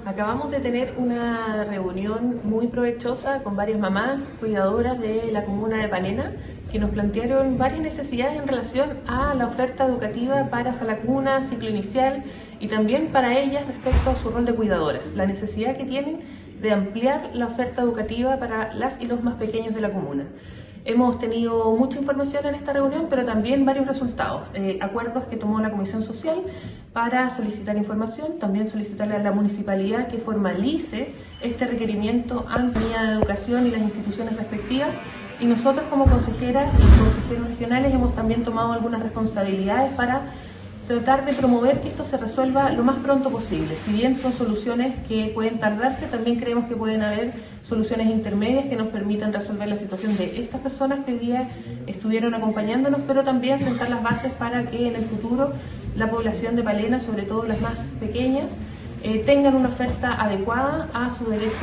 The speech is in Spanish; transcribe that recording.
Acabamos de tener una reunión muy provechosa con varias mamás cuidadoras de la comuna de Palena que nos plantearon varias necesidades en relación a la oferta educativa para sala cuna, ciclo inicial y también para ellas respecto a su rol de cuidadoras, la necesidad que tienen de ampliar la oferta educativa para las y los más pequeños de la comuna. Hemos tenido mucha información en esta reunión, pero también varios resultados, acuerdos que tomó la Comisión Social para solicitar información, también solicitarle a la municipalidad que formalice este requerimiento ante la educación y las instituciones respectivas. Y nosotros como consejeras y consejeros regionales hemos también tomado algunas responsabilidades para tratar de promover que esto se resuelva lo más pronto posible. Si bien son soluciones que pueden tardarse, también creemos que pueden haber soluciones intermedias que nos permitan resolver la situación de estas personas que hoy día estuvieron acompañándonos, pero también sentar las bases para que en el futuro la población de Palena, sobre todo las más pequeñas, tengan una oferta adecuada a su derecho.